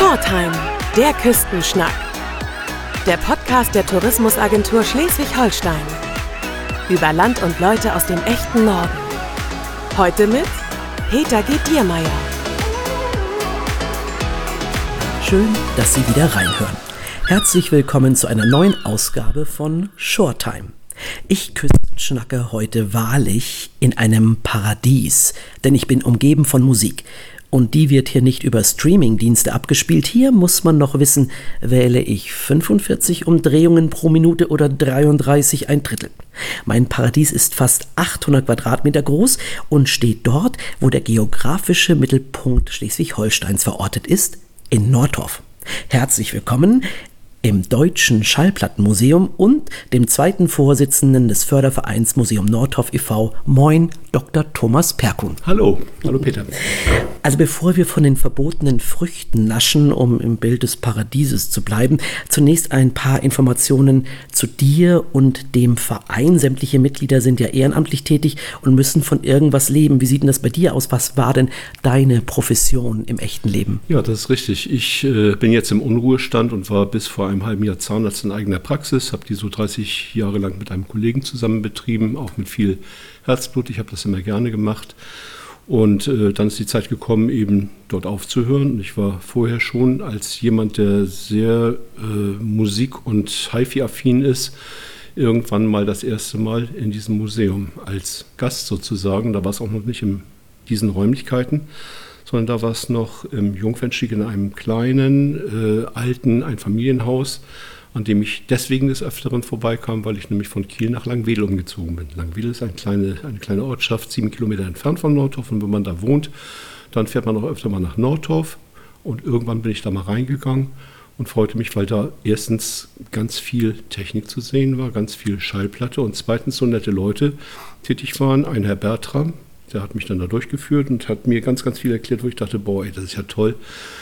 Shortime, der Küstenschnack. Der Podcast der Tourismusagentur Schleswig-Holstein. Über Land und Leute aus dem echten Norden. Heute mit Peter G. Diermeier. Schön, dass Sie wieder reinhören. Herzlich willkommen zu einer neuen Ausgabe von Shortime. Ich küstenschnacke heute wahrlich in einem Paradies, denn ich bin umgeben von Musik. Und die wird hier nicht über Streamingdienste abgespielt. Hier muss man noch wissen, wähle ich 45 Umdrehungen pro Minute oder 33 ein Drittel. Mein Paradies ist fast 800 Quadratmeter groß und steht dort, wo der geografische Mittelpunkt Schleswig-Holsteins verortet ist, in Nordhoff. Herzlich willkommen im Deutschen Schallplattenmuseum und dem zweiten Vorsitzenden des Fördervereins Museum Nordhoff e.V. Moin, Dr. Thomas Perkun. Hallo Peter. Also bevor wir von den verbotenen Früchten naschen, um im Bild des Paradieses zu bleiben, zunächst ein paar Informationen zu dir und dem Verein. Sämtliche Mitglieder sind ja ehrenamtlich tätig und müssen von irgendwas leben. Wie sieht denn das bei dir aus? Was war denn deine Profession im echten Leben? Ja, das ist richtig. Ich bin jetzt im Unruhestand und war bis vor einem halben Jahr Zahnarzt in eigener Praxis, habe die so 30 Jahre lang mit einem Kollegen zusammen betrieben, auch mit viel Herzblut. Ich habe das immer gerne gemacht. Und dann ist die Zeit gekommen, eben dort aufzuhören. Und ich war vorher schon als jemand, der sehr Musik- und HiFi-affin ist, irgendwann mal das erste Mal in diesem Museum als Gast sozusagen. Da war es auch noch nicht in diesen Räumlichkeiten, sondern da war es noch im Jungfernstieg in einem kleinen, alten Einfamilienhaus, an dem ich deswegen des Öfteren vorbeikam, weil ich nämlich von Kiel nach Langwedel umgezogen bin. Langwedel ist eine kleine Ortschaft, 7 Kilometer entfernt von Nordhoff. Und wenn man da wohnt, dann fährt man auch öfter mal nach Nordhoff. Und irgendwann bin ich da mal reingegangen und freute mich, weil da erstens ganz viel Technik zu sehen war, ganz viel Schallplatte und zweitens so nette Leute tätig waren. Ein Herr Bertram, der hat mich dann da durchgeführt und hat mir ganz, ganz viel erklärt, wo ich dachte, boah, ey, das ist ja toll.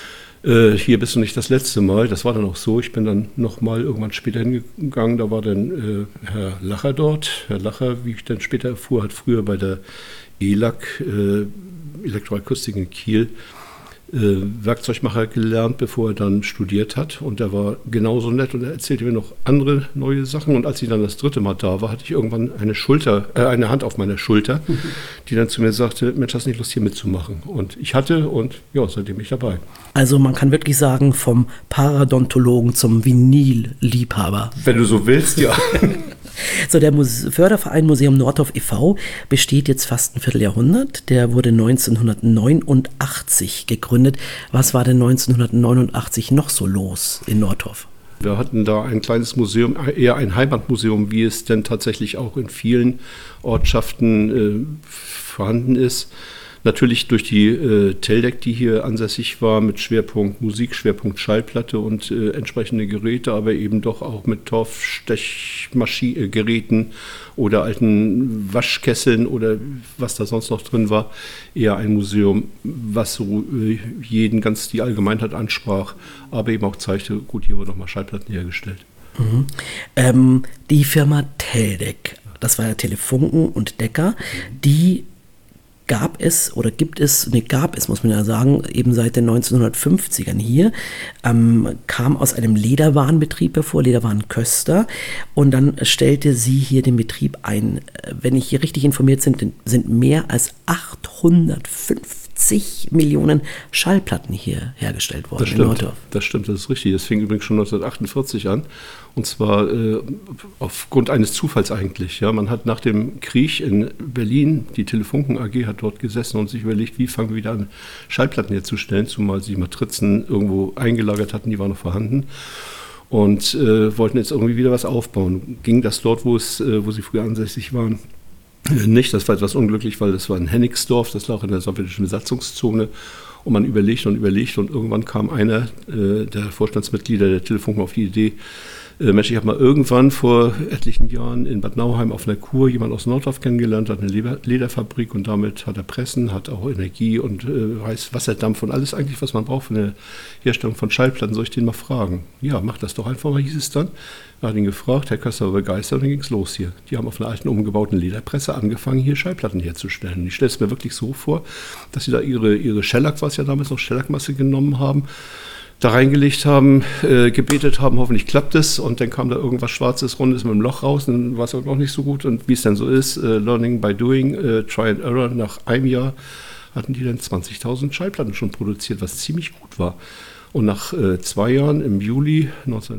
Hier bist du nicht das letzte Mal. Das war dann auch so. Ich bin dann nochmal irgendwann später hingegangen. Da war dann Herr Lacher dort. Herr Lacher, wie ich dann später erfuhr, hat früher bei der ELAC, Elektroakustik in Kiel, Werkzeugmacher gelernt, bevor er dann studiert hat. Und er war genauso nett und er erzählte mir noch andere neue Sachen. Und als ich dann das dritte Mal da war, hatte ich irgendwann eine Hand auf meiner Schulter, die dann zu mir sagte, Mensch, hast du nicht Lust, hier mitzumachen? Und ich hatte und ja, seitdem bin ich dabei. Also man kann wirklich sagen, vom Paradontologen zum Vinyl-Liebhaber. Wenn du so willst, ja. So, der Förderverein Museum Nordhoff e.V. besteht jetzt fast ein Vierteljahrhundert. Der wurde 1989 gegründet. Was war denn 1989 noch so los in Nordhoff? Wir hatten da ein kleines Museum, eher ein Heimatmuseum, wie es denn tatsächlich auch in vielen Ortschaften vorhanden ist. Natürlich durch die Teldec, die hier ansässig war, mit Schwerpunkt Musik, Schwerpunkt Schallplatte und entsprechende Geräte, aber eben doch auch mit Torfstechgeräten oder alten Waschkesseln oder was da sonst noch drin war. Eher ein Museum, was so jeden ganz die Allgemeinheit ansprach, aber eben auch zeigte, gut, hier wurden nochmal Schallplatten hergestellt. Mhm. Die Firma Teldec, das war ja Telefunken und Decker, die gab es, muss man ja sagen, eben seit den 1950ern hier, kam aus einem Lederwarenbetrieb hervor, Lederwarenköster, und dann stellte sie hier den Betrieb ein. Wenn ich hier richtig informiert bin, sind mehr als 850 Millionen Schallplatten hier hergestellt worden in Nordhoff. Das stimmt, das ist richtig. Das fing übrigens schon 1948 an. Und zwar aufgrund eines Zufalls eigentlich. Ja, man hat nach dem Krieg in Berlin, die Telefunken AG hat dort gesessen und sich überlegt, wie fangen wir wieder an, Schallplatten herzustellen, zumal sie Matrizen irgendwo eingelagert hatten, die waren noch vorhanden. Und wollten jetzt irgendwie wieder was aufbauen. Ging das dort, wo sie früher ansässig waren, nicht. Das war etwas unglücklich, weil das war in Hennigsdorf, das lag auch in der sowjetischen Besatzungszone. Und man überlegt und irgendwann kam einer der Vorstandsmitglieder der Telefunken auf die Idee, Mensch, ich habe mal irgendwann vor etlichen Jahren in Bad Nauheim auf einer Kur jemand aus Nordhoff kennengelernt, hat eine Lederfabrik und damit hat er Pressen, hat auch Energie und heißt Wasserdampf und alles eigentlich, was man braucht für eine Herstellung von Schallplatten. Soll ich den mal fragen? Ja, mach das doch einfach mal, hieß es dann. Er hat ihn gefragt, Herr Köster war begeistert und dann ging es los hier. Die haben auf einer alten umgebauten Lederpresse angefangen, hier Schallplatten herzustellen. Und ich stelle es mir wirklich so vor, dass sie da ihre Shellac, was ja damals noch Shellac-Masse genommen haben, da reingelegt haben, gebetet haben, hoffentlich klappt es. Und dann kam da irgendwas Schwarzes, Rundes mit einem Loch raus. Und dann war es auch noch nicht so gut. Und wie es dann so ist, Learning by Doing, Try and Error, nach einem Jahr hatten die dann 20.000 Schallplatten schon produziert, was ziemlich gut war. Und nach 2 Jahren, im Juli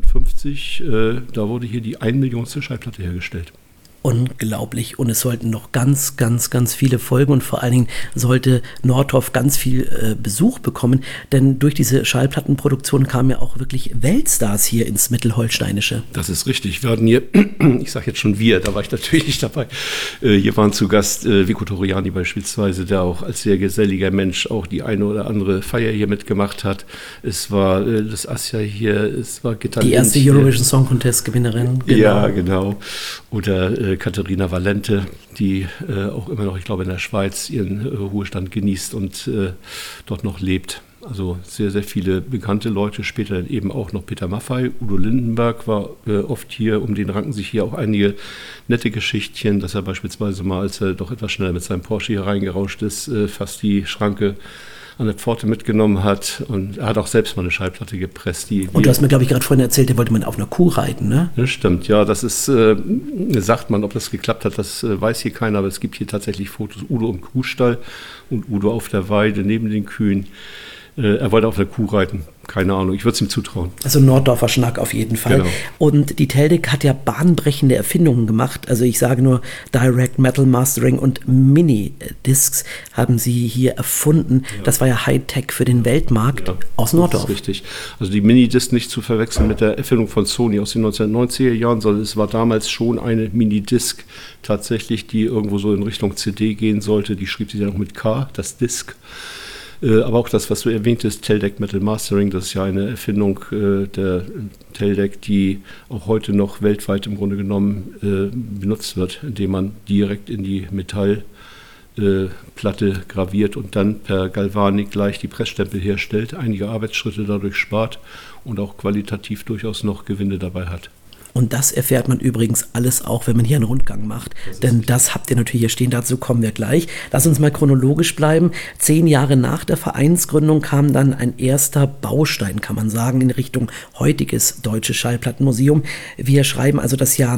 1950, da wurde hier die 1 Millionste Schallplatte hergestellt. Unglaublich. Und es sollten noch ganz, ganz, ganz viele folgen und vor allen Dingen sollte Nordhoff ganz viel Besuch bekommen, denn durch diese Schallplattenproduktion kamen ja auch wirklich Weltstars hier ins Mittelholsteinische. Das ist richtig. Wir hatten hier, ich sage jetzt schon wir, da war ich natürlich nicht dabei, hier waren zu Gast Vico Torriani beispielsweise, der auch als sehr geselliger Mensch auch die eine oder andere Feier hier mitgemacht hat. Es war das Asja hier, es war Gitta Die erste Eurovision Song Contest Gewinnerin. Genau. Ja, genau. Oder Katharina Valente, die auch immer noch, ich glaube, in der Schweiz ihren Ruhestand genießt und dort noch lebt. Also sehr, sehr viele bekannte Leute, später dann eben auch noch Peter Maffay. Udo Lindenberg war oft hier, um den ranken sich hier auch einige nette Geschichtchen, dass er beispielsweise mal, als er doch etwas schneller mit seinem Porsche hier reingerauscht ist, fast die Schranke an der Pforte mitgenommen hat, und er hat auch selbst mal eine Schallplatte gepresst. Und du hast mir, glaube ich, gerade vorhin erzählt, der wollte man auf einer Kuh reiten, ne? Das stimmt, ja, das ist, sagt man, ob das geklappt hat, das weiß hier keiner, aber es gibt hier tatsächlich Fotos, Udo im Kuhstall und Udo auf der Weide neben den Kühen. Er wollte auf der Kuh reiten, keine Ahnung, ich würde es ihm zutrauen. Also Norddorfer Schnack auf jeden Fall. Genau. Und die Teldec hat ja bahnbrechende Erfindungen gemacht. Also ich sage nur Direct Metal Mastering und Mini-Discs haben sie hier erfunden. Ja. Das war ja Hightech für den Weltmarkt aus Norddorf. Das ist richtig. Also die Mini-Disc nicht zu verwechseln mit der Erfindung von Sony aus den 1990er Jahren, sondern es war damals schon eine Mini-Disc tatsächlich, die irgendwo so in Richtung CD gehen sollte. Die schrieb sie dann auch mit K, das Disc. Aber auch das, was du erwähntest, Teldec Metal Mastering, das ist ja eine Erfindung der Teldec, die auch heute noch weltweit im Grunde genommen benutzt wird, indem man direkt in die Metallplatte graviert und dann per Galvanik gleich die Pressstempel herstellt, einige Arbeitsschritte dadurch spart und auch qualitativ durchaus noch Gewinne dabei hat. Und das erfährt man übrigens alles auch, wenn man hier einen Rundgang macht. Denn das habt ihr natürlich hier stehen, dazu kommen wir gleich. Lass uns mal chronologisch bleiben. 10 Jahre nach der Vereinsgründung kam dann ein erster Baustein, kann man sagen, in Richtung heutiges Deutsche Schallplattenmuseum. Wir schreiben also das Jahr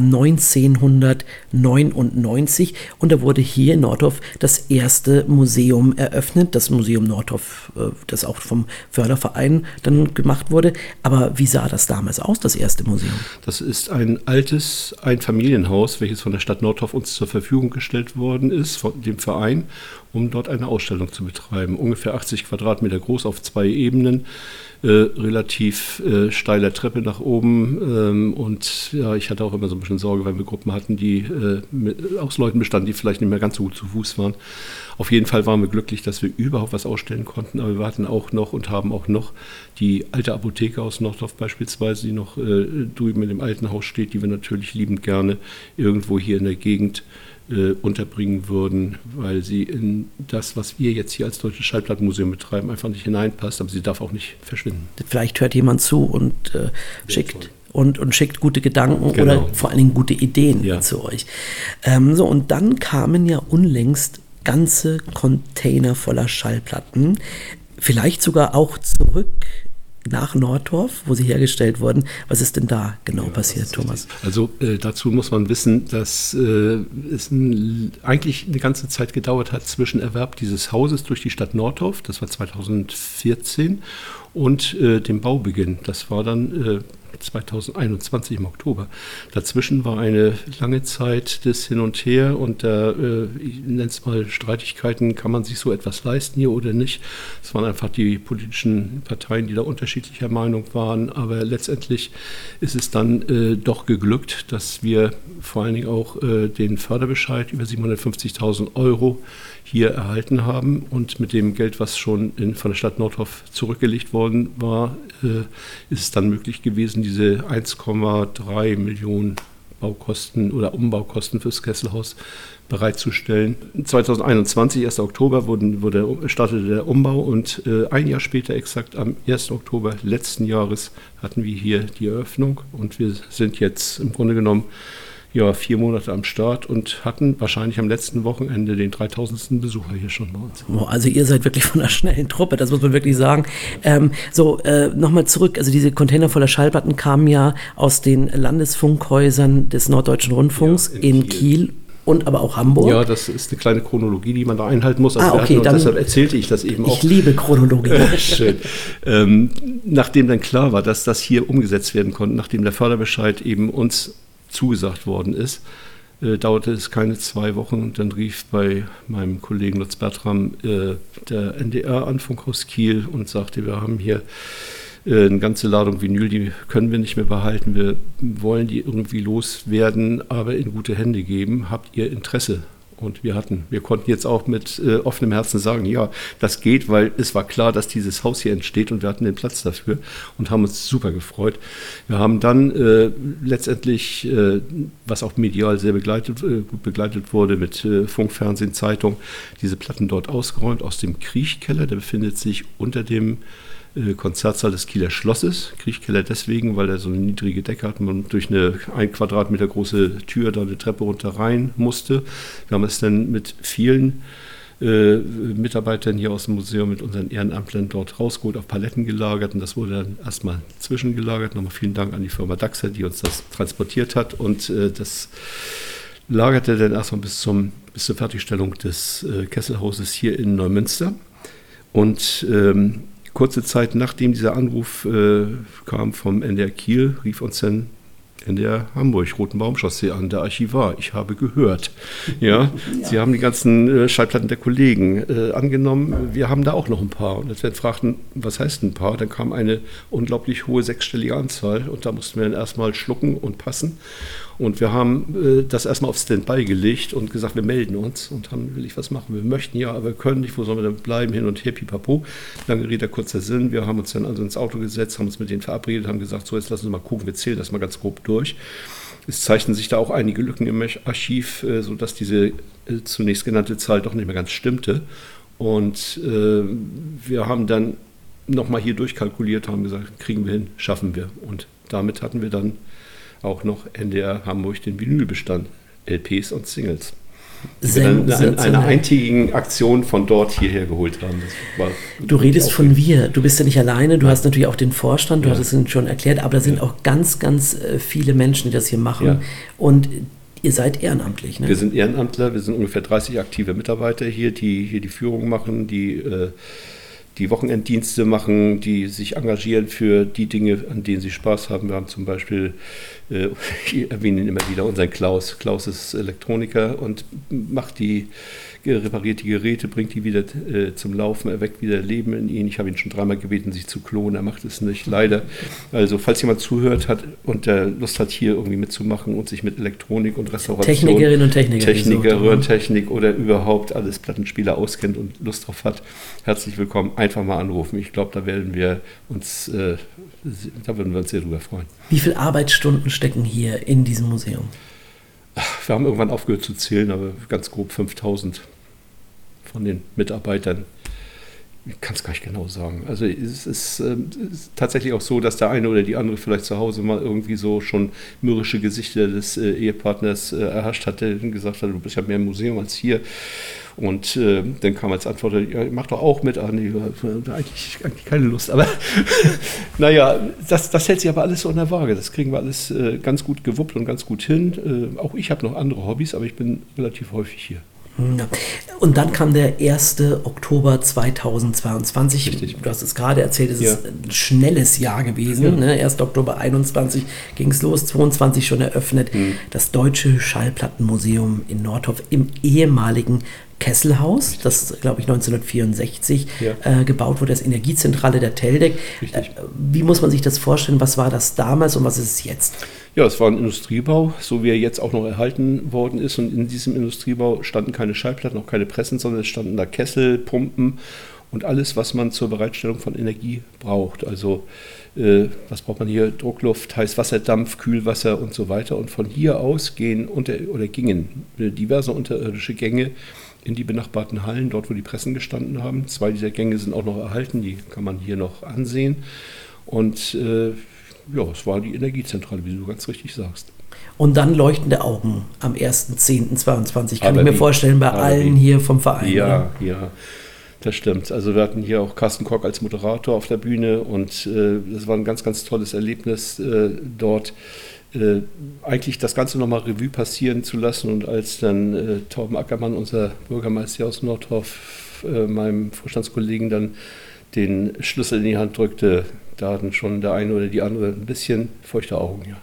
1999 und da wurde hier in Nordhoff das erste Museum eröffnet. Das Museum Nordhoff, das auch vom Förderverein dann gemacht wurde. Aber wie sah das damals aus, das erste Museum? Das ist ein altes Einfamilienhaus, welches von der Stadt Nordhoff uns zur Verfügung gestellt worden ist, von dem Verein, um dort eine Ausstellung zu betreiben. Ungefähr 80 Quadratmeter groß auf 2 Ebenen, relativ steiler Treppe nach oben. Und ja, ich hatte auch immer so ein bisschen Sorge, weil wir Gruppen hatten, die aus Leuten bestanden, die vielleicht nicht mehr ganz so gut zu Fuß waren. Auf jeden Fall waren wir glücklich, dass wir überhaupt was ausstellen konnten, aber wir hatten auch noch und haben auch noch die alte Apotheke aus Nordhoff beispielsweise, die noch drüben in dem alten Haus steht, die wir natürlich liebend gerne irgendwo hier in der Gegend unterbringen würden, weil sie in das, was wir jetzt hier als Deutsches Schallplattenmuseum betreiben, einfach nicht hineinpasst, aber sie darf auch nicht verschwinden. Vielleicht hört jemand zu und schickt und schickt gute Gedanken Genau. Oder vor allen Dingen gute Ideen zu euch. Und dann kamen ja unlängst ganze Container voller Schallplatten, vielleicht sogar auch zurück nach Nordhoff, wo sie hergestellt wurden. Was ist denn da genau passiert, Thomas? Also dazu muss man wissen, dass es eigentlich eine ganze Zeit gedauert hat zwischen Erwerb dieses Hauses durch die Stadt Nordhoff, das war 2014, und dem Baubeginn. Das war dann 2021 im Oktober. Dazwischen war eine lange Zeit des Hin und Her und ich nenne es mal Streitigkeiten, kann man sich so etwas leisten hier oder nicht. Es waren einfach die politischen Parteien, die da unterschiedlicher Meinung waren, aber letztendlich ist es dann doch geglückt, dass wir vor allen Dingen auch den Förderbescheid über 750.000 Euro hier erhalten haben und mit dem Geld, was schon von der Stadt Nordhoff zurückgelegt worden war, ist es dann möglich gewesen, diese 1,3 Millionen Baukosten oder Umbaukosten fürs Kesselhaus bereitzustellen. 2021, 1. Oktober, startete der Umbau und ein Jahr später, exakt am 1. Oktober letzten Jahres, hatten wir hier die Eröffnung und wir sind jetzt im Grunde genommen 4 Monate am Start und hatten wahrscheinlich am letzten Wochenende den 3000. Besucher hier schon bei uns. Oh, also ihr seid wirklich von einer schnellen Truppe, das muss man wirklich sagen. Nochmal zurück, also diese Container voller Schallplatten kamen ja aus den Landesfunkhäusern des Norddeutschen Rundfunks in Kiel. Und aber auch Hamburg. Ja, das ist eine kleine Chronologie, die man da einhalten muss. Okay, und deshalb erzählte ich das eben auch. Ich liebe Chronologie. Schön. Nachdem dann klar war, dass das hier umgesetzt werden konnte, nachdem der Förderbescheid eben uns zugesagt worden ist, dauerte es keine 2 Wochen und dann rief bei meinem Kollegen Lutz Bertram der NDR an, Funkhaus Kiel, und sagte, wir haben hier eine ganze Ladung Vinyl, die können wir nicht mehr behalten, wir wollen die irgendwie loswerden, aber in gute Hände geben. Habt ihr Interesse? Und wir konnten jetzt auch mit offenem Herzen sagen, ja, das geht, weil es war klar, dass dieses Haus hier entsteht und wir hatten den Platz dafür und haben uns super gefreut. Wir haben dann letztendlich, was auch medial sehr gut begleitet wurde, mit Funk, Fernsehen, Zeitung, diese Platten dort ausgeräumt aus dem Kriechkeller. Der befindet sich unter dem Konzertsaal des Kieler Schlosses. Kriechkeller deswegen, weil er so eine niedrige Decke hat und man durch eine 1 Quadratmeter große Tür da eine Treppe runter rein musste. Wir haben es dann mit vielen Mitarbeitern hier aus dem Museum, mit unseren Ehrenamtlern dort rausgeholt, auf Paletten gelagert und das wurde dann erstmal zwischengelagert. Nochmal vielen Dank an die Firma Daxer, die uns das transportiert hat, und das lagerte dann erstmal bis zur Fertigstellung des Kesselhauses hier in Neumünster. Und kurze Zeit nachdem dieser Anruf kam vom NDR Kiel, rief uns dann NDR Hamburg, Rotenbaumchaussee an, der Archivar. Ich habe gehört. Ja, Sie haben die ganzen Schallplatten der Kollegen angenommen. Wir haben da auch noch ein paar. Und als wir fragten, was heißt ein paar, dann kam eine unglaublich hohe 6-stellige Anzahl. Und da mussten wir dann erstmal schlucken und passen. Und wir haben das erstmal auf Standby gelegt und gesagt, wir melden uns und haben, will ich was machen. Wir möchten ja, aber wir können nicht, wo sollen wir denn bleiben, hin und her, pipapo. Lange Rede, kurzer Sinn. Wir haben uns dann also ins Auto gesetzt, haben uns mit denen verabredet, haben gesagt, so, jetzt lassen wir mal gucken, wir zählen das mal ganz grob durch. Es zeichnen sich da auch einige Lücken im Archiv, sodass diese zunächst genannte Zahl doch nicht mehr ganz stimmte. Und wir haben dann nochmal hier durchkalkuliert, haben gesagt, kriegen wir hin, schaffen wir. Und damit hatten wir dann auch noch NDR Hamburg den Vinylbestand, LPs und Singles. Die wir dann in einer eintägigen Aktion von dort hierher geholt haben. Du redest von wir, du bist ja nicht alleine, du hast natürlich auch den Vorstand, du hattest es schon erklärt, aber da sind auch ganz, ganz viele Menschen, die das hier machen, und ihr seid ehrenamtlich, ne? Wir sind Ehrenamtler, wir sind ungefähr 30 aktive Mitarbeiter hier, die die Führung machen, die Wochenenddienste machen, die sich engagieren für die Dinge, an denen sie Spaß haben. Wir haben zum Beispiel, ich erwähne ihn immer wieder, unseren Klaus. Klaus ist Elektroniker und repariert die Geräte, bringt die wieder zum Laufen, erweckt wieder Leben in ihn. Ich habe ihn schon 3-mal gebeten, sich zu klonen, er macht es nicht, leider. Also falls jemand zuhört hat und der Lust hat, hier irgendwie mitzumachen und sich mit Elektronik und Restauration, Technikerinnen und Techniker, Röhrentechnik oder überhaupt alles Plattenspieler auskennt und Lust drauf hat, herzlich willkommen, einfach mal anrufen. Ich glaube, da würden wir uns sehr drüber freuen. Wie viele Arbeitsstunden stecken hier in diesem Museum? Wir haben irgendwann aufgehört zu zählen, aber ganz grob 5000 von den Mitarbeitern. Ich kann es gar nicht genau sagen. Also es ist tatsächlich auch so, dass der eine oder die andere vielleicht zu Hause mal irgendwie so schon mürrische Gesichter des Ehepartners erhascht hatte und gesagt hat, du bist ja mehr im Museum als hier. Und dann kam als Antwort, ja, mach doch auch mit an. Eigentlich keine Lust. Aber naja, das hält sich aber alles so in der Waage. Das kriegen wir alles ganz gut gewuppt und ganz gut hin. Auch ich habe noch andere Hobbys, aber ich bin relativ häufig hier. Ja. Und dann kam der 1. Oktober 2022. Richtig. Du hast es gerade erzählt, es ist ein schnelles Jahr gewesen. Ja. Ne? 1. Oktober 21 ging es los, 22 schon eröffnet. Das Deutsche Schallplattenmuseum in Nordhof im ehemaligen Kesselhaus, das, glaube ich, 1964 gebaut wurde, das Energiezentrale der Teldec. Wie muss man sich das vorstellen? Was war das damals und was ist es jetzt? Ja, es war ein Industriebau, so wie er jetzt auch noch erhalten worden ist. Und in diesem Industriebau standen keine Schallplatten, auch keine Pressen, sondern es standen da Kessel, Pumpen und alles, was man zur Bereitstellung von Energie braucht. Also was braucht man hier? Druckluft, Heißwasserdampf, Kühlwasser und so weiter. Und von hier aus gingen diverse unterirdische Gänge in die benachbarten Hallen, dort wo die Pressen gestanden haben. 2 dieser Gänge sind auch noch erhalten, die kann man hier noch ansehen. Und es war die Energiezentrale, wie du ganz richtig sagst. Und dann leuchtende Augen am 1.10.22, kann Aber ich mir wie? vorstellen, bei Aber allen wie? hier vom Verein. Ja, ja, das stimmt. Also wir hatten hier auch Carsten Koch als Moderator auf der Bühne und das war ein ganz, ganz tolles Erlebnis dort. Eigentlich das Ganze nochmal Revue passieren zu lassen und als dann Torben Ackermann, unser Bürgermeister aus Nordhoff, meinem Vorstandskollegen dann den Schlüssel in die Hand drückte, da hatten schon der eine oder die andere ein bisschen feuchte Augen, ja.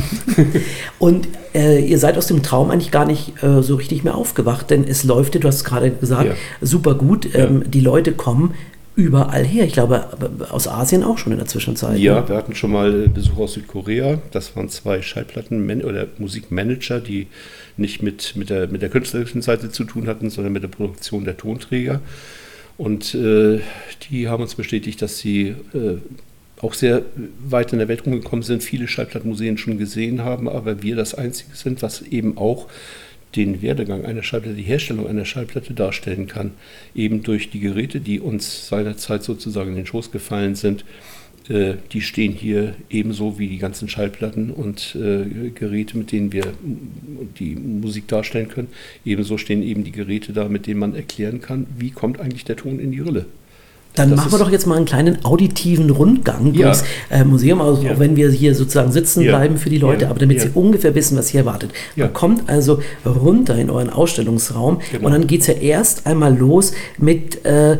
Und ihr seid aus dem Traum eigentlich gar nicht so richtig mehr aufgewacht, denn es läuft, du hast es gerade gesagt, super gut. Die Leute kommen überall her. Ich glaube, aus Asien auch schon in der Zwischenzeit. Ja, ne? wir hatten schon mal Besuch aus Südkorea. Das waren 2 Schallplatten- oder Musikmanager, die nicht mit der künstlerischen Seite zu tun hatten, sondern mit der Produktion der Tonträger. Und die haben uns bestätigt, dass sie auch sehr weit in der Welt rumgekommen sind, viele Schallplattenmuseen schon gesehen haben, aber wir das Einzige sind, was eben auch den Werdegang einer Schallplatte, die Herstellung einer Schallplatte darstellen kann, eben durch die Geräte, die uns seinerzeit sozusagen in den Schoß gefallen sind. Die stehen hier ebenso wie die ganzen Schallplatten und Geräte, mit denen wir die Musik darstellen können. Ebenso stehen eben die Geräte da, mit denen man erklären kann, wie kommt eigentlich der Ton in die Rille. Dann Das machen wir doch jetzt mal einen kleinen auditiven Rundgang Ja. durchs Museum, also Ja. auch wenn wir hier sozusagen sitzen Ja. bleiben für die Leute, Ja. aber damit Ja. sie ungefähr wissen, was hier erwartet. Ja. Man kommt also runter in euren Ausstellungsraum Genau. und dann geht es ja erst einmal los mit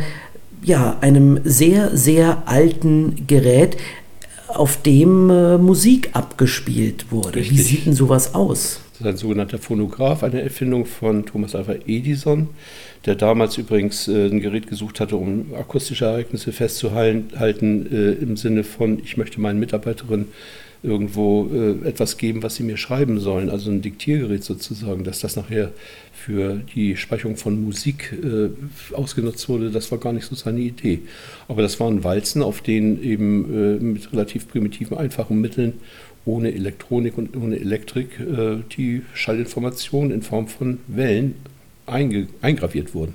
einem sehr, sehr alten Gerät, auf dem Musik abgespielt wurde. Wie Richtig. sieht denn sowas aus? Das ist ein sogenannter Phonograph, eine Erfindung von Thomas Alva Edison, der damals übrigens ein Gerät gesucht hatte, um akustische Ereignisse festzuhalten, im Sinne von, ich möchte meinen Mitarbeiterinnen irgendwo etwas geben, was sie mir schreiben sollen, also ein Diktiergerät sozusagen, dass das nachher für die Speicherung von Musik ausgenutzt wurde, das war gar nicht so seine Idee. Aber das waren Walzen, auf denen eben mit relativ primitiven, einfachen Mitteln, ohne Elektronik und ohne Elektrik, die Schallinformationen in Form von Wellen eingraviert wurden.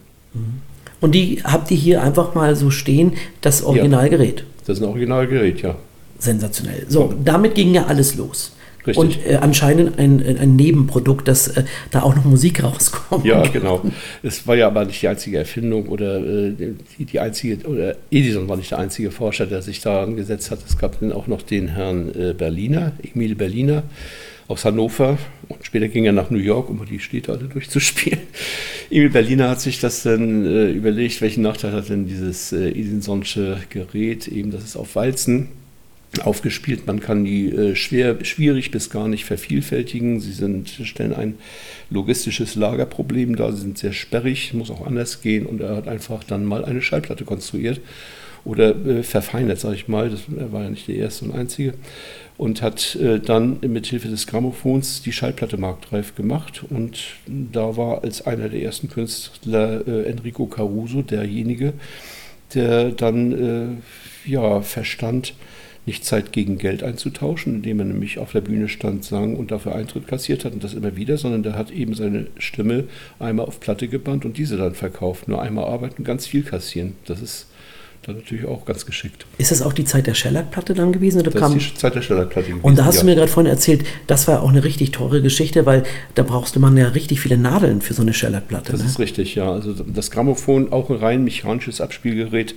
Und die habt ihr hier einfach mal so stehen, das Originalgerät. Das ist ein Originalgerät, ja. Sensationell. So, damit ging ja alles los. Richtig. Und anscheinend ein Nebenprodukt, dass da auch noch Musik rauskommt. Ja, genau. Es war ja aber nicht die einzige Erfindung oder die einzige, oder Edison war nicht der einzige Forscher, der sich da angesetzt hat. Es gab dann auch noch den Herrn Emil Berliner aus Hannover. Und später ging er nach New York, um die Städte alle durchzuspielen. Emil Berliner hat sich das dann überlegt, welchen Nachteil hat denn dieses Edisonsche Gerät, eben das ist auf Walzen aufgespielt. Man kann die schwierig bis gar nicht vervielfältigen. Sie stellen ein logistisches Lagerproblem dar. Sie sind sehr sperrig, muss auch anders gehen. Und er hat einfach dann mal eine Schallplatte konstruiert oder verfeinert, sage ich mal. Er war ja nicht der Erste und Einzige. Und hat dann mit Hilfe des Grammophons die Schallplatte marktreif gemacht. Und da war als einer der ersten Künstler Enrico Caruso derjenige, der dann verstand, nicht Zeit gegen Geld einzutauschen, indem er nämlich auf der Bühne stand, sang und dafür Eintritt kassiert hat und das immer wieder, sondern der hat eben seine Stimme einmal auf Platte gebannt und diese dann verkauft. Nur einmal arbeiten, ganz viel kassieren. Das ist dann natürlich auch ganz geschickt. Ist das auch die Zeit der Shellac-Platte dann gewesen? Oder Das ist die Zeit der Shellac-Platte gewesen. Und da hast du mir gerade vorhin erzählt, das war auch eine richtig teure Geschichte, weil da brauchst man ja richtig viele Nadeln für so eine Shellac-Platte. Das ist richtig, ja. Also das Grammophon, auch ein rein mechanisches Abspielgerät,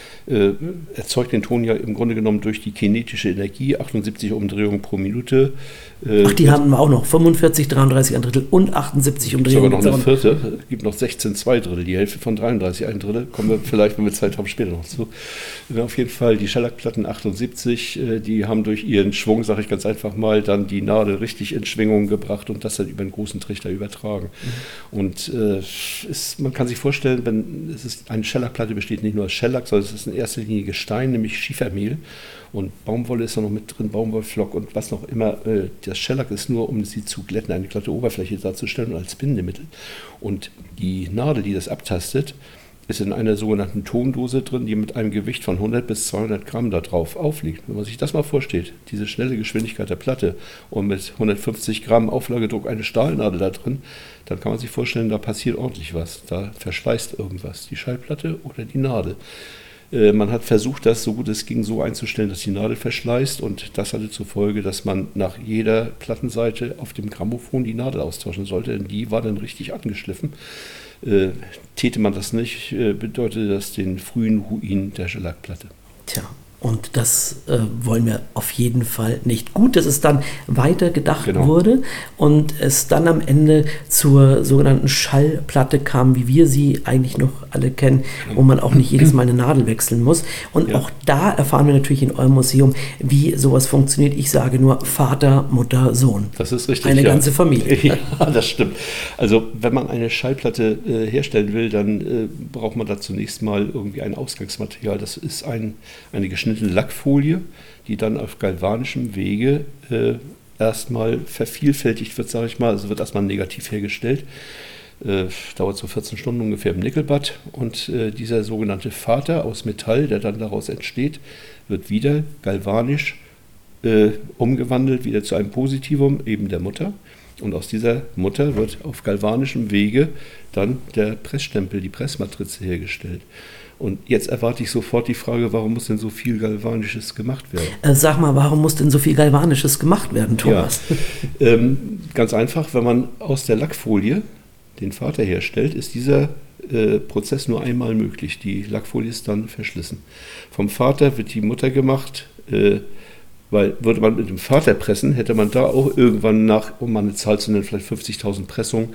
erzeugt den Ton ja im Grunde genommen durch die kinetische Energie, 78 Umdrehungen pro Minute. Ach, die haben wir auch noch, 45, 33 ein Drittel und 78 Umdrehungen. Sogar noch eine vierte, es gibt noch 16 zwei Drittel, die Hälfte von 33 ein Drittel, kommen wir vielleicht, wenn wir Zeit haben, später noch zu. Auf jeden Fall die Shellac-Platten 78, die haben durch ihren Schwung, sage ich ganz einfach mal, dann die Nadel richtig in Schwingung gebracht und das dann über einen großen Trichter übertragen. Und man kann sich vorstellen, eine Shellac-Platte besteht nicht nur aus Shellac, sondern es ist in erster Linie Gestein, nämlich Schiefermehl. Und Baumwolle ist da noch mit drin, Baumwollflock und was noch immer. Das Shellac ist nur, um sie zu glätten, eine glatte Oberfläche darzustellen und als Bindemittel. Und die Nadel, die das abtastet, ist in einer sogenannten Tondose drin, die mit einem Gewicht von 100 bis 200 Gramm da drauf aufliegt. Wenn man sich das mal vorstellt, diese schnelle Geschwindigkeit der Platte und mit 150 Gramm Auflagedruck eine Stahlnadel da drin, dann kann man sich vorstellen, da passiert ordentlich was. Da verschleißt irgendwas, die Schallplatte oder die Nadel. Man hat versucht, das so gut es ging so einzustellen, dass die Nadel verschleißt, und das hatte zur Folge, dass man nach jeder Plattenseite auf dem Grammophon die Nadel austauschen sollte, denn die war dann richtig angeschliffen. Täte man das nicht, bedeutete das den frühen Ruin der Schellackplatte. Tja, und das wollen wir auf jeden Fall nicht. Gut, dass es dann weiter gedacht wurde und es dann am Ende zur sogenannten Schallplatte kam, wie wir sie eigentlich noch alle kennen, wo man auch nicht jedes Mal eine Nadel wechseln muss. Und auch da erfahren wir natürlich in eurem Museum, wie sowas funktioniert. Ich sage nur Vater, Mutter, Sohn. Das ist richtig. Eine ganze Familie. Ja, das stimmt. Also wenn man eine Schallplatte herstellen will, dann braucht man da zunächst mal irgendwie ein Ausgangsmaterial. Das ist eine geschnittene Lackfolie, die dann auf galvanischem Wege erstmal vervielfältigt wird, sage ich mal. Also wird erstmal negativ hergestellt. Dauert so 14 Stunden ungefähr im Nickelbad. Und dieser sogenannte Vater aus Metall, der dann daraus entsteht, wird wieder galvanisch umgewandelt, wieder zu einem Positivum, eben der Mutter. Und aus dieser Mutter wird auf galvanischem Wege dann der Pressstempel, die Pressmatrize hergestellt. Und jetzt erwarte ich sofort die Frage, warum muss denn so viel Galvanisches gemacht werden? Sag mal, warum muss denn so viel Galvanisches gemacht werden, Thomas? Ja, ganz einfach, wenn man aus der Lackfolie den Vater herstellt, ist dieser Prozess nur einmal möglich. Die Lackfolie ist dann verschlissen. Vom Vater wird die Mutter gemacht, weil würde man mit dem Vater pressen, hätte man da auch irgendwann nach, um mal eine Zahl zu nennen, vielleicht 50.000 Pressungen,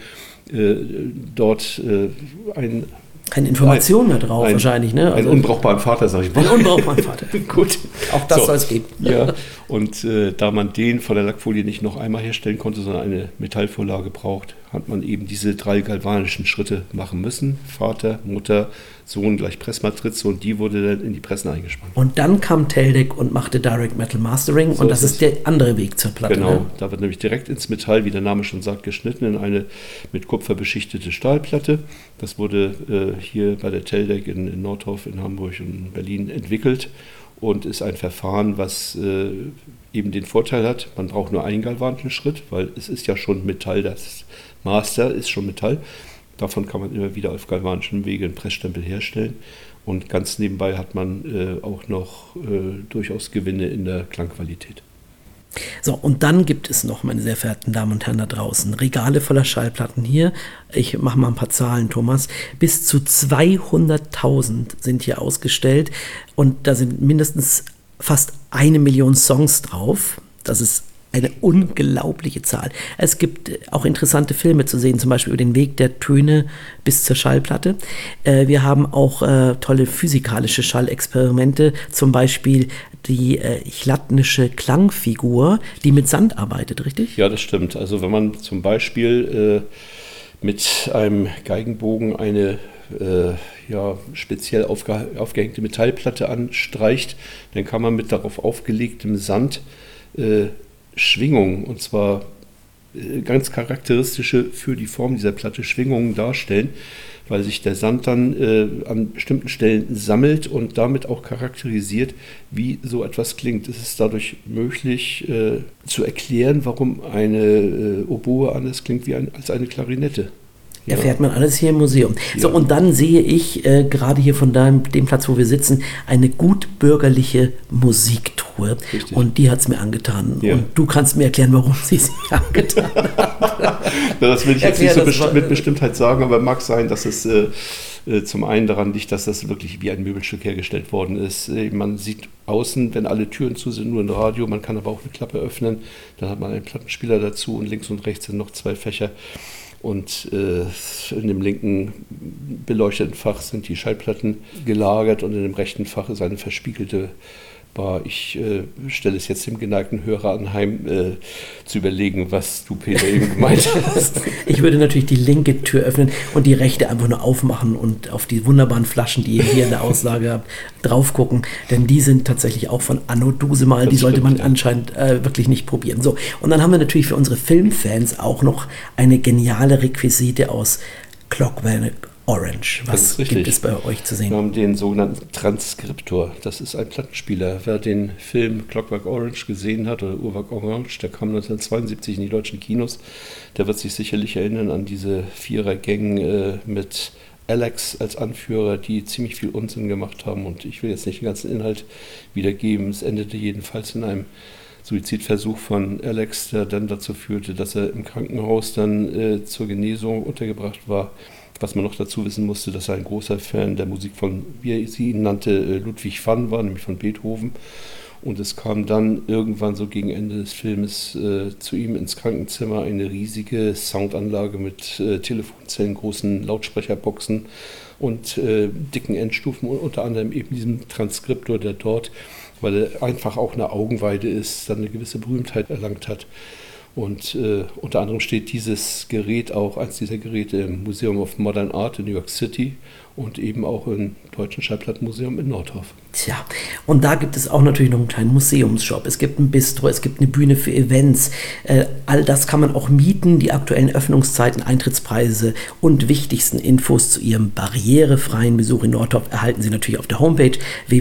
dort keine Information mehr drauf wahrscheinlich, ne? Also einen unbrauchbaren Vater, sage ich mal. Einen unbrauchbaren Vater. Gut. Auch das soll es geben. Ja, und da man den von der Lackfolie nicht noch einmal herstellen konnte, sondern eine Metallvorlage braucht, hat man eben diese 3 galvanischen Schritte machen müssen. Vater, Mutter, Sohn gleich Pressmatrize, und die wurde dann in die Pressen eingespannt. Und dann kam Teldec und machte Direct Metal Mastering, so, und das ist der andere Weg zur Platte. Genau, ne? Da wird nämlich direkt ins Metall, wie der Name schon sagt, geschnitten in eine mit Kupfer beschichtete Stahlplatte. Das wurde hier bei der Teldec in Nordhof, in Hamburg und in Berlin entwickelt und ist ein Verfahren, was eben den Vorteil hat, man braucht nur einen galvanischen Schritt, weil es ist ja schon Metall, das Master ist schon Metall. Davon kann man immer wieder auf galvanischem Wege einen Pressstempel herstellen. Und ganz nebenbei hat man auch noch durchaus Gewinne in der Klangqualität. So, und dann gibt es noch, meine sehr verehrten Damen und Herren da draußen, Regale voller Schallplatten hier. Ich mache mal ein paar Zahlen, Thomas. Bis zu 200.000 sind hier ausgestellt. Und da sind mindestens fast 1 Million Songs drauf. Das ist eine unglaubliche Zahl. Es gibt auch interessante Filme zu sehen, zum Beispiel über den Weg der Töne bis zur Schallplatte. Wir haben auch tolle physikalische Schallexperimente, zum Beispiel die Chladnische Klangfigur, die mit Sand arbeitet, richtig? Ja, das stimmt. Also wenn man zum Beispiel mit einem Geigenbogen eine speziell aufgehängte Metallplatte anstreicht, dann kann man mit darauf aufgelegtem Sand Schwingungen, und zwar ganz charakteristische für die Form dieser Platte Schwingungen darstellen, weil sich der Sand dann an bestimmten Stellen sammelt und damit auch charakterisiert, wie so etwas klingt. Es ist dadurch möglich zu erklären, warum eine Oboe anders klingt als eine Klarinette. Ja. Erfährt man alles hier im Museum. So, ja. Und dann sehe ich gerade hier von dem Platz, wo wir sitzen, eine gut bürgerliche Musiktruhe. Richtig. Und die hat es mir angetan. Ja. Und du kannst mir erklären, warum sie es mir angetan hat. Das will ich jetzt nicht so mit Bestimmtheit sagen, aber mag sein, dass es zum einen daran liegt, dass das wirklich wie ein Möbelstück hergestellt worden ist. Man sieht außen, wenn alle Türen zu sind, nur ein Radio, man kann aber auch eine Klappe öffnen. Dann hat man einen Plattenspieler dazu und links und rechts sind noch 2 Fächer. Und in dem linken beleuchteten Fach sind die Schallplatten gelagert und in dem rechten Fach ist eine verspiegelte Bar. Ich stelle es jetzt dem geneigten Hörer anheim, zu überlegen, was du, Peter, eben gemeint hast. Ich würde natürlich die linke Tür öffnen und die rechte einfach nur aufmachen und auf die wunderbaren Flaschen, die ihr hier in der Auslage habt, drauf gucken. Denn die sind tatsächlich auch von Anno Dusemal. Die sollte man anscheinend wirklich nicht probieren. So, und dann haben wir natürlich für unsere Filmfans auch noch eine geniale Requisite aus Clockwork Orange. Was gibt es bei euch zu sehen? Wir haben den sogenannten Transkriptor. Das ist ein Plattenspieler. Wer den Film Clockwork Orange gesehen hat, oder Uhrwerk Orange, der kam 1972 in die deutschen Kinos, der wird sich sicherlich erinnern an diese 4er-Gänge mit Alex als Anführer, die ziemlich viel Unsinn gemacht haben. Und ich will jetzt nicht den ganzen Inhalt wiedergeben. Es endete jedenfalls in einem Suizidversuch von Alex, der dann dazu führte, dass er im Krankenhaus dann zur Genesung untergebracht war. Was man noch dazu wissen musste, dass er ein großer Fan der Musik von, wie sie ihn nannte, Ludwig van war, nämlich von Beethoven. Und es kam dann irgendwann so gegen Ende des Filmes zu ihm ins Krankenzimmer eine riesige Soundanlage mit Telefonzellen, großen Lautsprecherboxen und dicken Endstufen und unter anderem eben diesem Transkriptor, der dort, weil er einfach auch eine Augenweide ist, dann eine gewisse Berühmtheit erlangt hat. Und unter anderem steht dieses Gerät auch, eins dieser Geräte, im Museum of Modern Art in New York City und eben auch im Deutschen Schallplattenmuseum in Nordhof. Tja, und da gibt es auch natürlich noch einen kleinen Museumsshop. Es gibt ein Bistro, es gibt eine Bühne für Events. All das kann man auch mieten. Die aktuellen Öffnungszeiten, Eintrittspreise und wichtigsten Infos zu Ihrem barrierefreien Besuch in Nordhof erhalten Sie natürlich auf der Homepage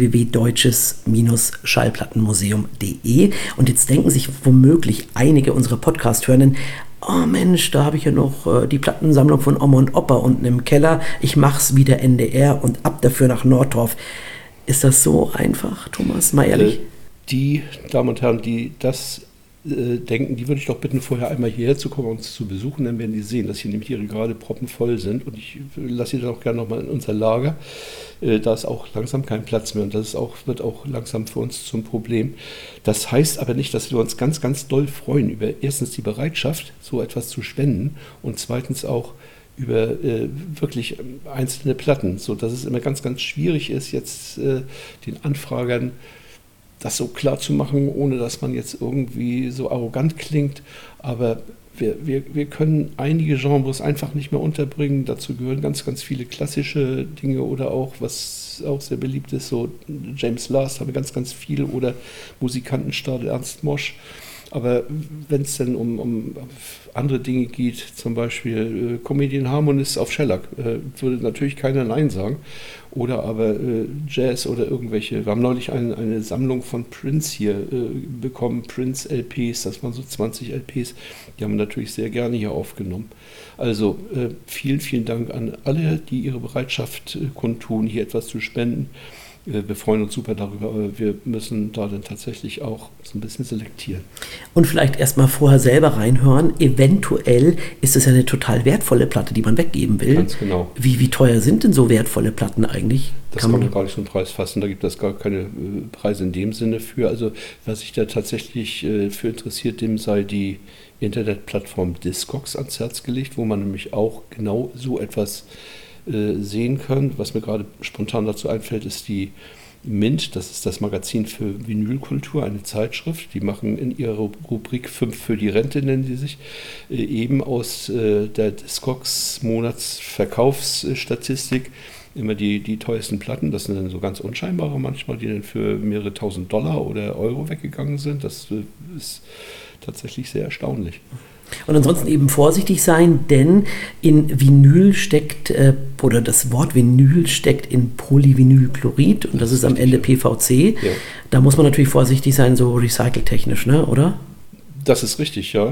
www.deutsches-schallplattenmuseum.de. Und jetzt denken sich womöglich einige unserer Podcast-Hörenden: Oh Mensch, da habe ich ja noch die Plattensammlung von Oma und Opa unten im Keller. Ich mach's wie der NDR und ab dafür nach Nordhof. Ist das so einfach, Thomas? Mal ehrlich? Die Damen und Herren, die das denken, die würde ich doch bitten, vorher einmal hierher zu kommen und uns zu besuchen. Dann werden die sehen, dass hier nämlich ihre gerade proppenvoll sind. Und ich lasse sie dann auch gerne nochmal in unser Lager. Da ist auch langsam kein Platz mehr. Und das ist auch, wird auch langsam für uns zum Problem. Das heißt aber nicht, dass wir uns ganz, ganz doll freuen über erstens die Bereitschaft, so etwas zu spenden und zweitens auch über wirklich einzelne Platten, sodass es immer ganz, ganz schwierig ist, jetzt den Anfragern das so klar zu machen, ohne dass man jetzt irgendwie so arrogant klingt. Aber wir können einige Genres einfach nicht mehr unterbringen. Dazu gehören ganz, ganz viele klassische Dinge oder auch, was auch sehr beliebt ist, so James Last haben wir ganz, ganz viel oder Musikantenstadel Ernst Mosch. Aber wenn es dann um andere Dinge geht, zum Beispiel Comedian Harmonist auf Shellac, würde natürlich keiner Nein sagen. Oder aber Jazz oder irgendwelche. Wir haben neulich eine Sammlung von Prince hier bekommen, Prince LPs, das waren so 20 LPs, die haben wir natürlich sehr gerne hier aufgenommen. Also vielen, vielen Dank an alle, die ihre Bereitschaft kundtun, hier etwas zu spenden. Wir freuen uns super darüber, aber wir müssen da dann tatsächlich auch so ein bisschen selektieren. Und vielleicht erstmal vorher selber reinhören. Eventuell ist es ja eine total wertvolle Platte, die man weggeben will. Ganz genau. Wie teuer sind denn so wertvolle Platten eigentlich? Das kann man gar nicht so einen Preis fassen, da gibt es gar keine Preise in dem Sinne für. Also was sich da tatsächlich für interessiert, dem sei die Internetplattform Discogs ans Herz gelegt, wo man nämlich auch genau so etwas sehen kann. Was mir gerade spontan dazu einfällt, ist die Mint, das ist das Magazin für Vinylkultur, eine Zeitschrift. Die machen in ihrer Rubrik 5 für die Rente, nennen sie sich, eben aus der Discogs Monatsverkaufsstatistik immer die teuersten Platten. Das sind dann so ganz unscheinbare manchmal, die dann für mehrere tausend Dollar oder Euro weggegangen sind. Das ist tatsächlich sehr erstaunlich. Und ansonsten eben vorsichtig sein, denn in Vinyl steckt, oder das Wort Vinyl steckt in Polyvinylchlorid und das ist am Ende PVC. Ja. Da muss man natürlich vorsichtig sein, so recyceltechnisch, ne, oder? Das ist richtig, ja.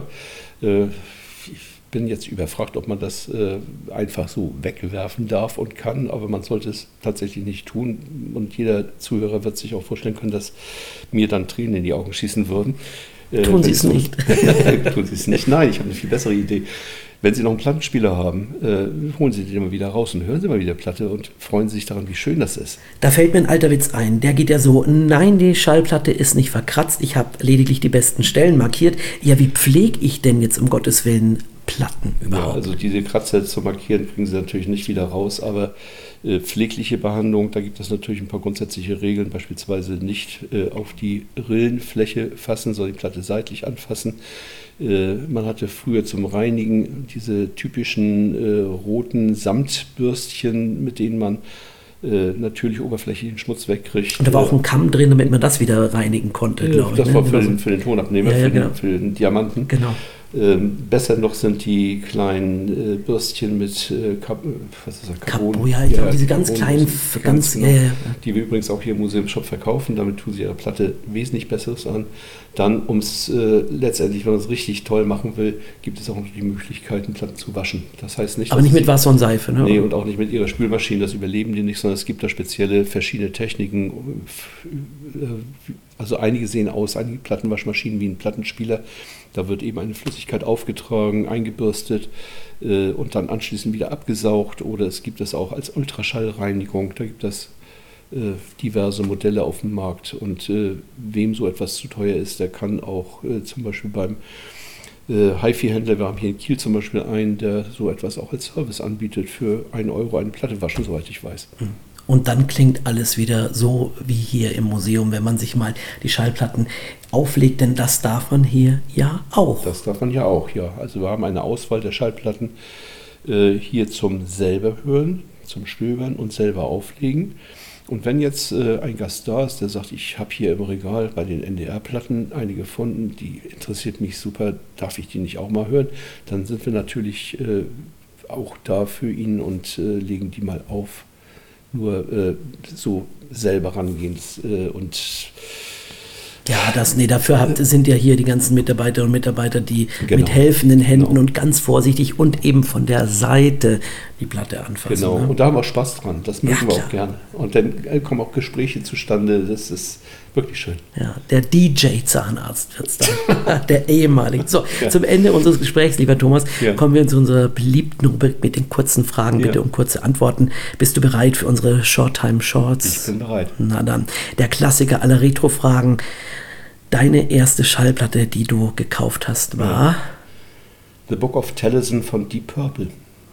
Ich bin jetzt überfragt, ob man das einfach so wegwerfen darf und kann, aber man sollte es tatsächlich nicht tun. Und jeder Zuhörer wird sich auch vorstellen können, dass mir dann Tränen in die Augen schießen würden. Tun Sie es nicht. Tun Sie es nicht. Nein, ich habe eine viel bessere Idee. Wenn Sie noch einen Plattenspieler haben, holen Sie den mal wieder raus und hören Sie mal wieder Platte und freuen Sie sich daran, wie schön das ist. Da fällt mir ein alter Witz ein. Der geht ja so: Nein, die Schallplatte ist nicht verkratzt. Ich habe lediglich die besten Stellen markiert. Ja, wie pflege ich denn jetzt um Gottes Willen Platten überhaupt? Ja, also diese Kratzer zu markieren, kriegen Sie natürlich nicht wieder raus, aber pflegliche Behandlung, da gibt es natürlich ein paar grundsätzliche Regeln, beispielsweise nicht auf die Rillenfläche fassen, sondern die Platte seitlich anfassen. Man hatte früher zum Reinigen diese typischen roten Samtbürstchen, mit denen man natürlich oberflächlichen Schmutz wegkriegt. Und da war auch ein Kamm drin, damit man das wieder reinigen konnte, glaube ich. Das war für den Tonabnehmer, ja, genau. für den Diamanten. Genau. Besser noch sind die kleinen Bürstchen mit Carbon. Ja, ich glaube, diese ganz kleinen, die wir übrigens auch hier im Museumsshop verkaufen. Damit tun sie ihre Platte wesentlich Besseres an. Dann, um es letztendlich, wenn man es richtig toll machen will, gibt es auch noch die Möglichkeiten, Platten zu waschen. Das heißt nicht, aber nicht mit Wasser und Seife, ne? Nee, und auch nicht mit ihrer Spülmaschine, das überleben die nicht, sondern es gibt da spezielle verschiedene Techniken. Also einige sehen aus, einige Plattenwaschmaschinen wie ein Plattenspieler. Da wird eben eine Flüssigkeit aufgetragen, eingebürstet und dann anschließend wieder abgesaugt. Oder es gibt es auch als Ultraschallreinigung. Da gibt es diverse Modelle auf dem Markt. Und wem so etwas zu teuer ist, der kann auch zum Beispiel beim HiFi-Händler, wir haben hier in Kiel zum Beispiel einen, der so etwas auch als Service anbietet, für 1 Euro eine Platte waschen, soweit ich weiß. Und dann klingt alles wieder so wie hier im Museum, wenn man sich mal die Schallplatten auflegt, denn das darf man hier ja auch. Das darf man ja auch, ja. Also wir haben eine Auswahl der Schallplatten hier zum selber hören, zum Stöbern und selber auflegen. Und wenn jetzt ein Gast da ist, der sagt, ich habe hier im Regal bei den NDR-Platten eine gefunden, die interessiert mich super, darf ich die nicht auch mal hören, dann sind wir natürlich auch da für ihn und legen die mal auf. Nur so selber rangehen und ja, dafür sind ja hier die ganzen Mitarbeiterinnen und Mitarbeiter, die mit helfenden Händen und ganz vorsichtig und eben von der Seite die Platte anfassen. Genau, ne? Und da haben wir Spaß dran, das mögen wir auch gerne. Und dann kommen auch Gespräche zustande, das ist wirklich schön. Ja, der DJ-Zahnarzt wird es dann, der ehemalige. So, zum Ende unseres Gesprächs, lieber Thomas, kommen wir zu unserer beliebten Rubrik mit den kurzen Fragen, bitte um kurze Antworten. Bist du bereit für unsere Short-Time-Shorts? Ich bin bereit. Na dann, der Klassiker aller Retro-Fragen. Deine erste Schallplatte, die du gekauft hast, war? The Book of Taliesin von Deep Purple.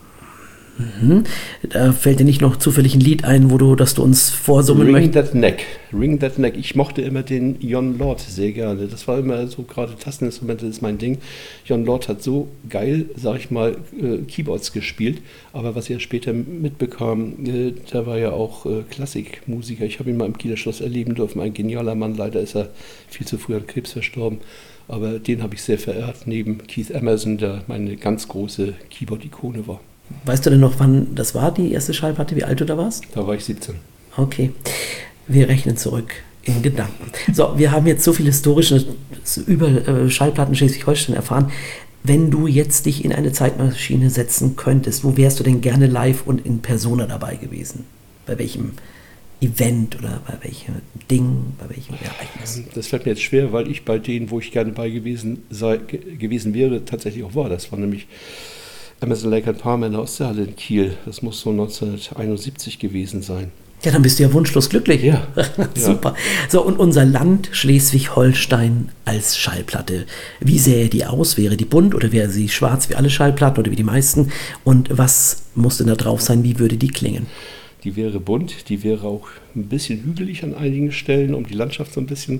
Da fällt dir nicht noch zufällig ein Lied ein, das du uns vorsummen möchtest? Ring That Neck. Ich mochte immer den Jon Lord sehr gerne. Das war immer so, gerade Tasteninstrumente ist mein Ding. Jon Lord hat so geil, sag ich mal, Keyboards gespielt. Aber was ich ja später mitbekam, da war ja auch Klassikmusiker. Ich habe ihn mal im Kieler Schloss erleben dürfen. Ein genialer Mann. Leider ist er viel zu früh an Krebs verstorben. Aber den habe ich sehr verehrt, neben Keith Emerson, der meine ganz große Keyboard-Ikone war. Weißt du denn noch, wann das war, die erste Schallplatte, wie alt du da warst? Da war ich 17. Okay, wir rechnen zurück in Gedanken. So, wir haben jetzt so viel Historisches über Schallplatten Schleswig-Holstein erfahren. Wenn du jetzt dich in eine Zeitmaschine setzen könntest, wo wärst du denn gerne live und in Persona dabei gewesen? Bei welchem Event oder bei welchem Ding, bei welchem Ereignis? Das fällt mir jetzt schwer, weil ich bei denen, wo ich gerne bei gewesen wäre, tatsächlich auch war. Das war nämlich Emerson, Lake and Palmer in der Ostseehalle in Kiel. Das muss so 1971 gewesen sein. Ja, dann bist du ja wunschlos glücklich. Ja. Super. So, und unser Land Schleswig-Holstein als Schallplatte. Wie sähe die aus? Wäre die bunt oder wäre sie schwarz wie alle Schallplatten oder wie die meisten? Und was musste da drauf sein? Wie würde die klingen? Die wäre bunt, die wäre auch ein bisschen hügelig an einigen Stellen, um die Landschaft so ein bisschen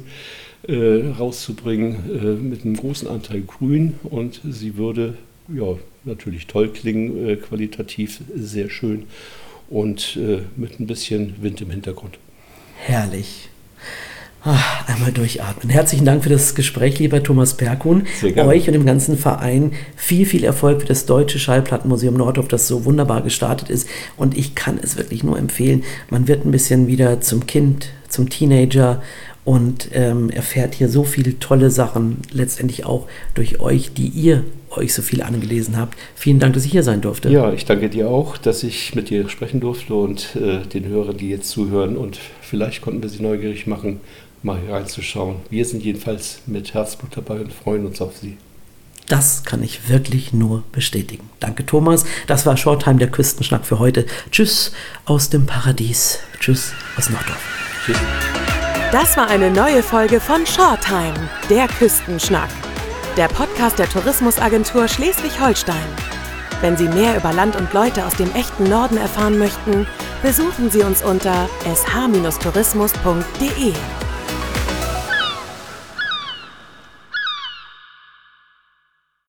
rauszubringen, mit einem großen Anteil Grün, und sie würde natürlich toll klingen, qualitativ sehr schön und mit ein bisschen Wind im Hintergrund. Herrlich. Einmal durchatmen. Herzlichen Dank für das Gespräch, lieber Thomas Perkuhn. Euch und dem ganzen Verein viel, viel Erfolg für das Deutsche Schallplattenmuseum Nordhof, das so wunderbar gestartet ist. Und ich kann es wirklich nur empfehlen, man wird ein bisschen wieder zum Kind, zum Teenager und erfährt hier so viele tolle Sachen, letztendlich auch durch euch, die ihr euch so viel angelesen habt. Vielen Dank, dass ich hier sein durfte. Ja, ich danke dir auch, dass ich mit dir sprechen durfte und den Hörern, die jetzt zuhören, und vielleicht konnten wir sie neugierig machen, mal hier reinzuschauen. Wir sind jedenfalls mit Herzblut dabei und freuen uns auf Sie. Das kann ich wirklich nur bestätigen. Danke, Thomas. Das war Shorttime, der Küstenschnack für heute. Tschüss aus dem Paradies. Tschüss aus Nordorf. Tschüss. Das war eine neue Folge von Shorttime, der Küstenschnack. Der Podcast der Tourismusagentur Schleswig-Holstein. Wenn Sie mehr über Land und Leute aus dem echten Norden erfahren möchten, besuchen Sie uns unter sh-tourismus.de.